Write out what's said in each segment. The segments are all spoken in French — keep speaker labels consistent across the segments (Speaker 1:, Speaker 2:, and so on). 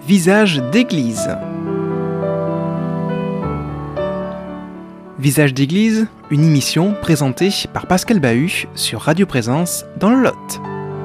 Speaker 1: Visage d'église. Visage d'église, une émission présentée par Pascal Bahut sur Radio Présence dans le Lot.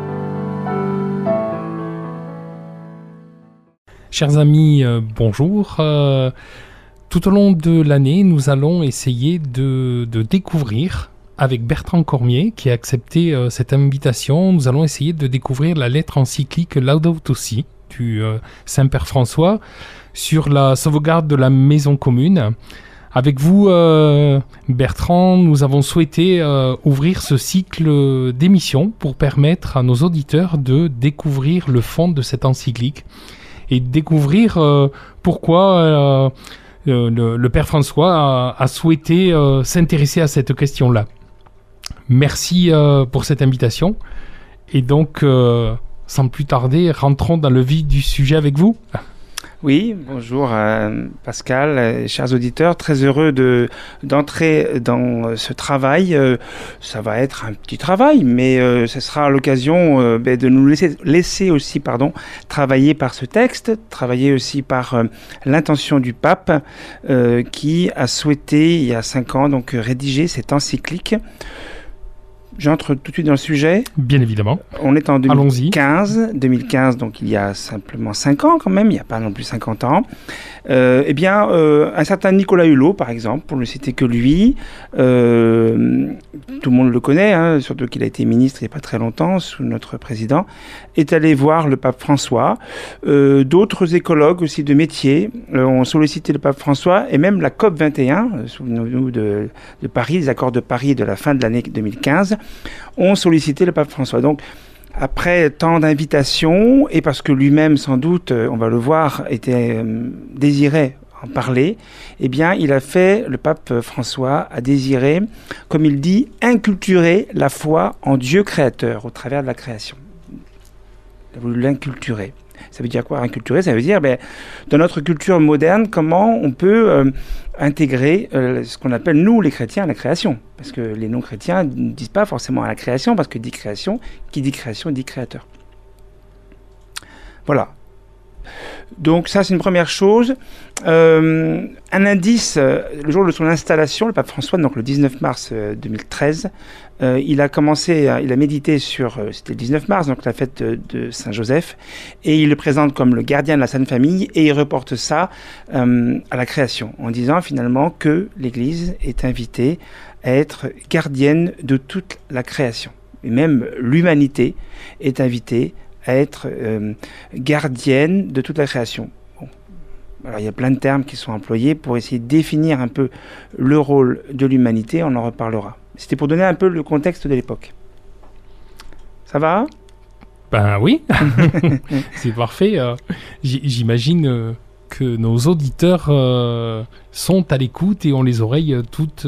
Speaker 2: Chers amis, bonjour. Tout au long de l'année, nous allons essayer de découvrir, avec Bertrand Cormier, qui a accepté cette invitation, nous allons essayer de découvrir la lettre encyclique Laudato Si du Saint-Père François sur la sauvegarde de la maison commune. Avec vous, Bertrand, nous avons souhaité ouvrir ce cycle d'émissions pour permettre à nos auditeurs de découvrir le fond de cette encyclique et découvrir pourquoi le Père François a souhaité s'intéresser à cette question-là. Merci pour cette invitation. Et donc, sans plus tarder, rentrons dans le vif du sujet avec vous.
Speaker 3: Oui, bonjour Pascal, chers auditeurs, très heureux d'entrer dans ce travail. Ça va être un petit travail, mais ce sera l'occasion de nous laisser aussi travailler par ce texte, travailler aussi par l'intention du pape qui a souhaité, il y a 5 ans, donc rédiger cette encyclique. J'entre tout de suite dans le sujet.
Speaker 2: Bien évidemment.
Speaker 3: On est en 2015.
Speaker 2: Allons-y.
Speaker 3: 2015, donc il y a simplement 5 ans quand même, il n'y a pas non plus 50 ans. Un certain Nicolas Hulot, par exemple, pour ne citer que lui, tout le monde le connaît, surtout qu'il a été ministre il n'y a pas très longtemps, sous notre président, est allé voir le pape François. D'autres écologues aussi de métier ont sollicité le pape François, et même la COP 21, souvenons-nous de Paris, les accords de Paris de la fin de l'année 2015, ont sollicité le pape François. Donc, après tant d'invitations, et parce que lui-même, sans doute, on va le voir, désirait en parler, le pape François a désiré, comme il dit, inculturer la foi en Dieu créateur au travers de la création. Il a voulu l'inculturer. Ça veut dire quoi, inculturer? Ça veut dire, dans notre culture moderne, comment on peut intégrer ce qu'on appelle, nous, les chrétiens, la création. Parce que les non-chrétiens ne disent pas forcément à la création, parce que qui dit création, dit créateur. Voilà. Donc ça, c'est une première chose. Un indice, le jour de son installation, le pape François, donc le 19 mars 2013, il a médité sur, c'était le 19 mars, donc la fête de Saint-Joseph, et il le présente comme le gardien de la Sainte Famille, et il reporte ça à la création, en disant finalement que l'Église est invitée à être gardienne de toute la création. Et même l'humanité est invitée à être gardienne de toute la création. Bon. Alors, il y a plein de termes qui sont employés pour essayer de définir un peu le rôle de l'humanité, on en reparlera. C'était pour donner un peu le contexte de l'époque. Ça va ?
Speaker 2: Ben oui, c'est parfait. J'imagine que nos auditeurs sont à l'écoute et ont les oreilles toutes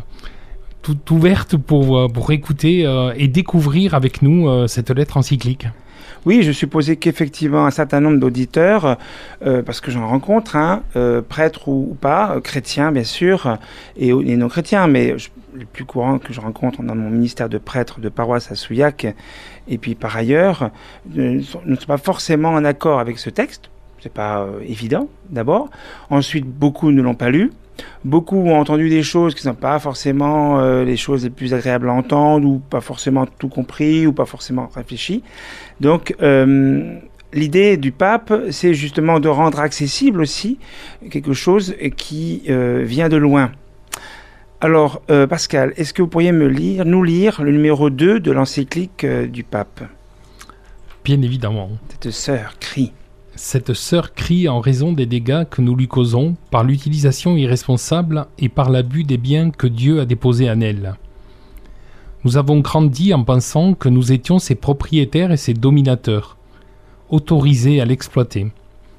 Speaker 2: ouvertes pour écouter et découvrir avec nous cette lettre encyclique.
Speaker 3: Oui, je supposais qu'effectivement un certain nombre d'auditeurs, parce que j'en rencontre, prêtres ou pas, chrétiens bien sûr, et non chrétiens, mais les plus courants que je rencontre dans mon ministère de prêtre de paroisse à Souillac, et puis par ailleurs, ne sont pas forcément en accord avec ce texte. C'est pas évident, d'abord. Ensuite, beaucoup ne l'ont pas lu. Beaucoup ont entendu des choses qui ne sont pas forcément les choses les plus agréables à entendre, ou pas forcément tout compris, ou pas forcément réfléchi. Donc, l'idée du pape, c'est justement de rendre accessible aussi quelque chose qui vient de loin. Alors, Pascal, est-ce que vous pourriez nous lire le numéro 2 de l'encyclique du pape ?
Speaker 2: Bien évidemment.
Speaker 3: Cette sœur crie.
Speaker 2: Cette sœur crie en raison des dégâts que nous lui causons par l'utilisation irresponsable et par l'abus des biens que Dieu a déposés en elle. Nous avons grandi en pensant que nous étions ses propriétaires et ses dominateurs, autorisés à l'exploiter.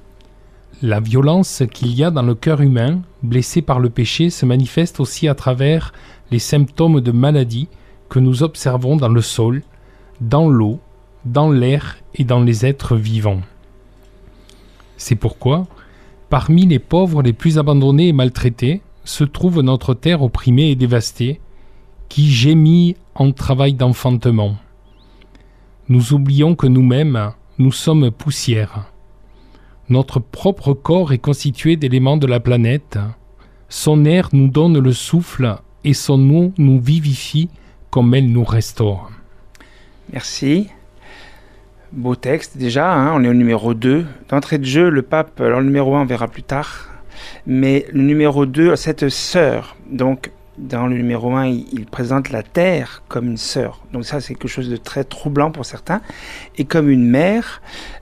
Speaker 2: La violence qu'il y a dans le cœur humain, blessé par le péché, se manifeste aussi à travers les symptômes de maladie que nous observons dans le sol, dans l'eau, dans l'air et dans les êtres vivants. C'est pourquoi, parmi les pauvres les plus abandonnés et maltraités, se trouve notre terre opprimée et dévastée, qui gémit en travail d'enfantement. Nous oublions que nous-mêmes, nous sommes poussière. Notre propre corps est constitué d'éléments de la planète. Son air nous donne le souffle et son eau nous vivifie comme elle nous restaure.
Speaker 3: Merci. Beau texte déjà, hein, on est au numéro 2. D'entrée de jeu, le pape, alors le numéro 1 on verra plus tard, mais le numéro 2, cette sœur, donc dans le numéro 1, il présente la terre comme une sœur. Donc ça c'est quelque chose de très troublant pour certains. Et comme une mère,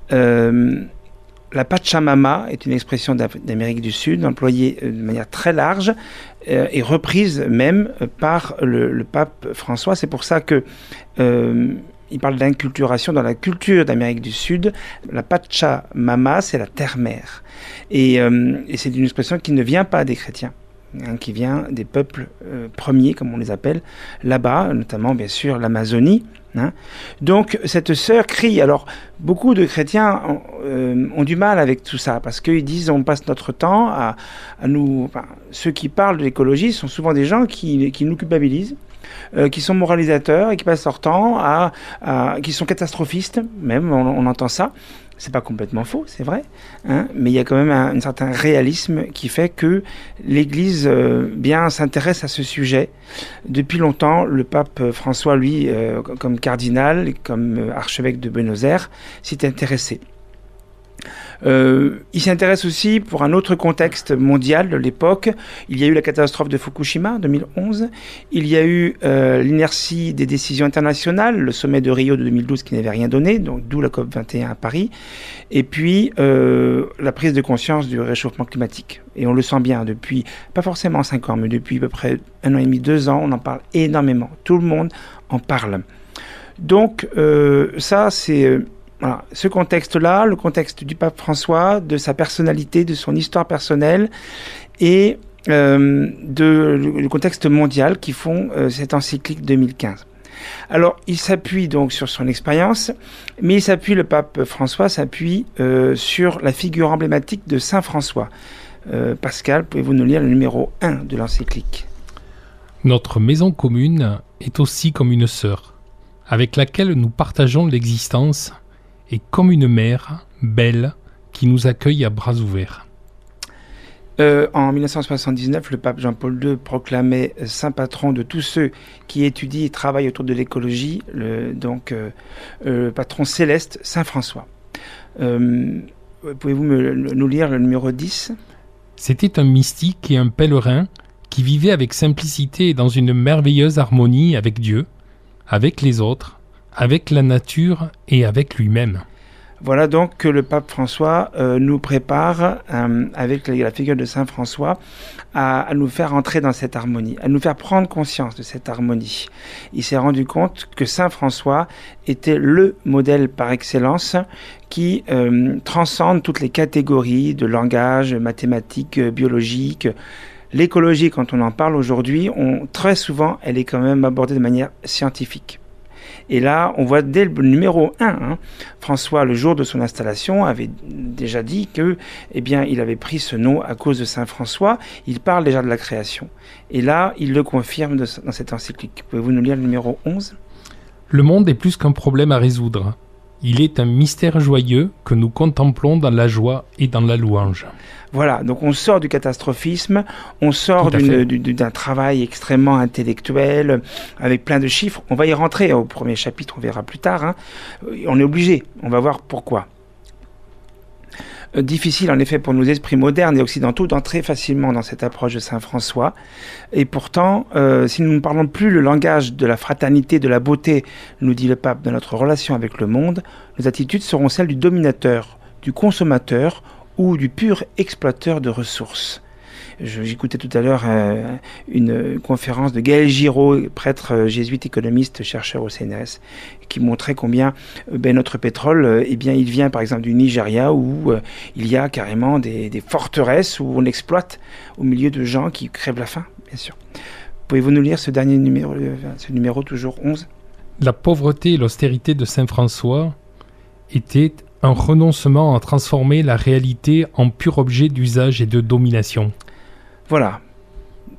Speaker 3: la Pachamama est une expression d'Amérique du Sud, employée de manière très large et reprise même par le pape François. C'est pour ça que il parle d'inculturation dans la culture d'Amérique du Sud. La Pachamama, c'est la terre-mère. Et c'est une expression qui ne vient pas des chrétiens, hein, qui vient des peuples premiers, comme on les appelle, là-bas, notamment bien sûr l'Amazonie. Hein. Donc cette sœur crie. Alors beaucoup de chrétiens ont du mal avec tout ça parce qu'ils disent on passe notre temps à nous. Enfin, ceux qui parlent de l'écologie sont souvent des gens qui nous culpabilisent, qui sont moralisateurs et qui passent leur temps qui sont catastrophistes. Même on entend ça. C'est pas complètement faux, c'est vrai, hein, mais il y a quand même un certain réalisme qui fait que l'Église bien s'intéresse à ce sujet. Depuis longtemps, le pape François, lui, comme cardinal, comme archevêque de Buenos Aires, s'y intéressé. Il s'intéresse aussi pour un autre contexte mondial de l'époque. Il y a eu la catastrophe de Fukushima en 2011. Il y a eu l'inertie des décisions internationales, le sommet de Rio de 2012 qui n'avait rien donné, donc d'où la COP21 à Paris. Et puis la prise de conscience du réchauffement climatique. Et on le sent bien depuis, pas forcément 5 ans, mais depuis à peu près 1 an et demi, 2 ans, on en parle énormément. Tout le monde en parle. Donc ça c'est... Voilà, ce contexte-là, le contexte du pape François, de sa personnalité, de son histoire personnelle et le contexte mondial qui font cette encyclique 2015. Alors, il s'appuie donc sur son expérience, mais le pape François s'appuie sur la figure emblématique de Saint François. Pascal, pouvez-vous nous lire le numéro 1 de l'encyclique ?
Speaker 2: Notre maison commune est aussi comme une sœur, avec laquelle nous partageons l'existence, et comme une mère belle qui nous accueille à bras ouverts.
Speaker 3: En 1979, le pape Jean-Paul II proclamait saint patron de tous ceux qui étudient et travaillent autour de l'écologie, le patron céleste, Saint François. Pouvez-vous nous lire le numéro 10 ?
Speaker 2: C'était un mystique et un pèlerin qui vivait avec simplicité et dans une merveilleuse harmonie avec Dieu, avec les autres, avec la nature et avec lui-même.
Speaker 3: Voilà donc que le pape François nous prépare, avec la figure de Saint François, à nous faire entrer dans cette harmonie, à nous faire prendre conscience de cette harmonie. Il s'est rendu compte que Saint François était le modèle par excellence qui transcende toutes les catégories de langage, mathématiques, biologiques. L'écologie, quand on en parle aujourd'hui, très souvent, elle est quand même abordée de manière scientifique. Et là, on voit dès le numéro 1, François, le jour de son installation, avait déjà dit que, il avait pris ce nom à cause de Saint François. Il parle déjà de la création. Et là, il le confirme dans cette encyclique. Pouvez-vous nous lire le numéro 11 ?
Speaker 2: Le monde est plus qu'un problème à résoudre. Il est un mystère joyeux que nous contemplons dans la joie et dans la louange.
Speaker 3: Voilà, donc on sort du catastrophisme, on sort d'un travail extrêmement intellectuel, avec plein de chiffres. On va y rentrer au premier chapitre, on verra plus tard. On est obligé, on va voir pourquoi. Difficile en effet pour nos esprits modernes et occidentaux d'entrer facilement dans cette approche de Saint François. Et pourtant, si nous ne parlons plus le langage de la fraternité, de la beauté, nous dit le pape, dans notre relation avec le monde, nos attitudes seront celles du dominateur, du consommateur ou du pur exploiteur de ressources. J'écoutais tout à l'heure une conférence de Gaël Giraud, prêtre jésuite, économiste, chercheur au CNRS, qui montrait combien notre pétrole, il vient par exemple du Nigeria où il y a carrément des forteresses où on exploite au milieu de gens qui crèvent la faim, bien sûr. Pouvez-vous nous lire ce dernier numéro, ce numéro toujours 11 ?
Speaker 2: La pauvreté et l'austérité de Saint François étaient un renoncement à transformer la réalité en pur objet d'usage et de domination.
Speaker 3: Voilà.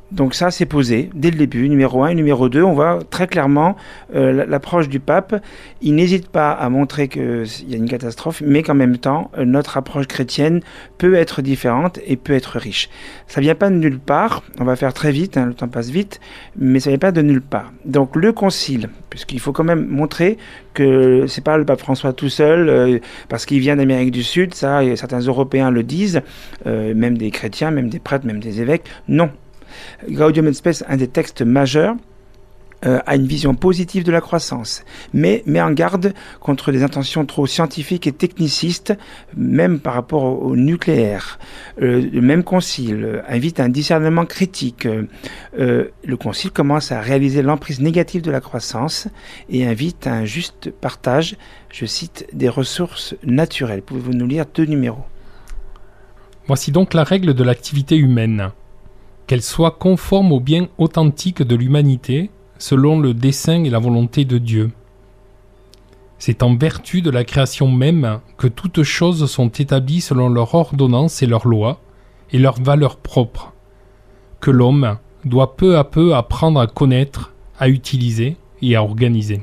Speaker 3: Donc ça, c'est posé dès le début, numéro 1 et numéro 2. On voit très clairement l'approche du pape. Il n'hésite pas à montrer qu'il y a une catastrophe, mais qu'en même temps, notre approche chrétienne peut être différente et peut être riche. Ça ne vient pas de nulle part. On va faire très vite, le temps passe vite, mais ça ne vient pas de nulle part. Donc le concile, puisqu'il faut quand même montrer que ce n'est pas le pape François tout seul, parce qu'il vient d'Amérique du Sud, ça, et certains Européens le disent, même des chrétiens, même des prêtres, même des évêques. Non. Gaudium et Spes, un des textes majeurs, a une vision positive de la croissance, mais met en garde contre des intentions trop scientifiques et technicistes, même par rapport au nucléaire. Le même concile invite à un discernement critique. Le concile commence à réaliser l'emprise négative de la croissance et invite à un juste partage, je cite, des ressources naturelles. Pouvez-vous nous lire 2 numéros ?
Speaker 2: Voici donc la règle de l'activité humaine. Qu'elle soit conforme au bien authentique de l'humanité, selon le dessein et la volonté de Dieu. C'est en vertu de la création même que toutes choses sont établies selon leurs ordonnances et leurs lois, et leurs valeurs propres, que l'homme doit peu à peu apprendre à connaître, à utiliser et à organiser.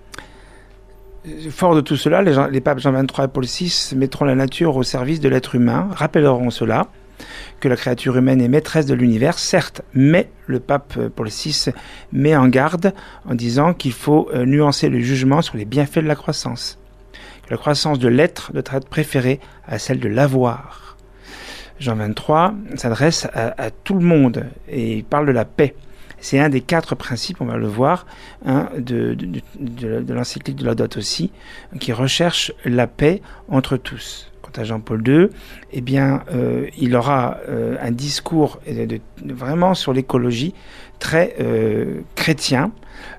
Speaker 3: Fort de tout cela, les papes Jean XXIII et Paul VI mettront la nature au service de l'être humain, rappelleront cela, que la créature humaine est maîtresse de l'univers, certes, mais le pape Paul VI met en garde en disant qu'il faut nuancer le jugement sur les bienfaits de la croissance. Que la croissance de l'être doit être préférée à celle de l'avoir. Jean XXIII s'adresse à tout le monde et il parle de la paix. C'est un des 4 principes, on va le voir, de l'encyclique de Laudato Si, qui recherche la paix entre tous. Quant à Jean-Paul II, eh bien, il aura un discours vraiment sur l'écologie très chrétien.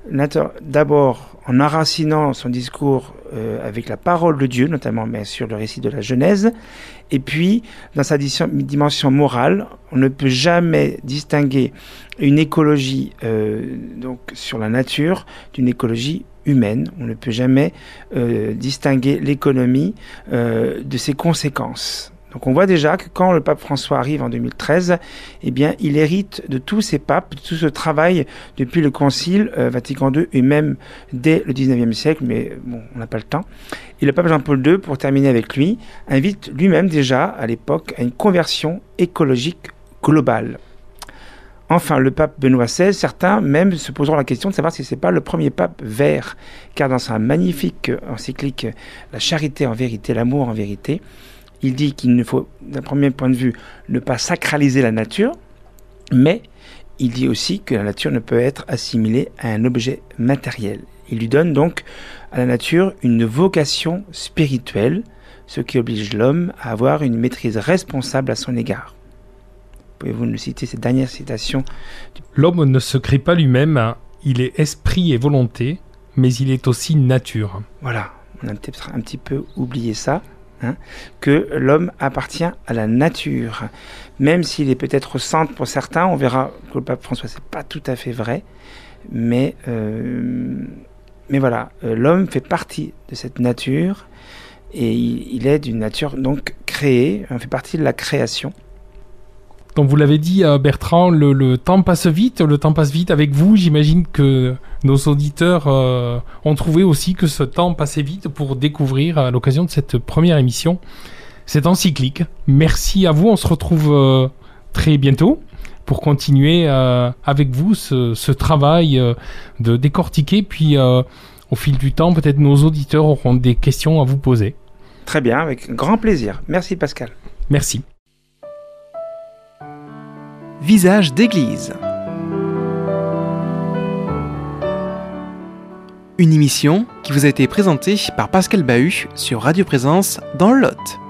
Speaker 3: D'abord, en enracinant son discours avec la parole de Dieu, notamment bien sûr le récit de la Genèse, et puis dans sa dimension morale, on ne peut jamais distinguer une écologie donc sur la nature d'une écologie humaine. On ne peut jamais distinguer l'économie de ses conséquences. Donc on voit déjà que quand le pape François arrive en 2013, eh bien, il hérite de tous ces papes, de tout ce travail depuis le Concile Vatican II et même dès le 19e siècle, mais bon, on n'a pas le temps. Et le pape Jean-Paul II, pour terminer avec lui, invite lui-même déjà à l'époque à une conversion écologique globale. Enfin, le pape Benoît XVI, certains même se poseront la question de savoir si ce n'est pas le premier pape vert, car dans sa magnifique encyclique « La charité en vérité, l'amour en vérité », il dit qu'il ne faut, d'un premier point de vue, ne pas sacraliser la nature, mais il dit aussi que la nature ne peut être assimilée à un objet matériel. Il lui donne donc à la nature une vocation spirituelle, ce qui oblige l'homme à avoir une maîtrise responsable à son égard. Pouvez-vous nous citer cette dernière citation ?
Speaker 2: L'homme ne se crée pas lui-même, il est esprit et volonté, mais il est aussi nature.
Speaker 3: Voilà, on a peut-être un petit peu oublié ça. Que l'homme appartient à la nature. Même s'il est peut-être au centre pour certains, on verra que le pape François, c'est pas tout à fait vrai, mais voilà, l'homme fait partie de cette nature et il est d'une nature donc créée, on fait partie de la création.
Speaker 2: Donc vous l'avez dit Bertrand, le temps passe vite avec vous. J'imagine que nos auditeurs ont trouvé aussi que ce temps passait vite pour découvrir à l'occasion de cette première émission cette encyclique. Merci à vous, on se retrouve très bientôt pour continuer avec vous ce travail de décortiquer, puis au fil du temps peut-être nos auditeurs auront des questions à vous poser.
Speaker 3: Très bien, avec grand plaisir. Merci Pascal.
Speaker 2: Merci.
Speaker 1: Visage d'église. Une émission qui vous a été présentée par Pascal Bahut sur Radio Présence dans le Lot.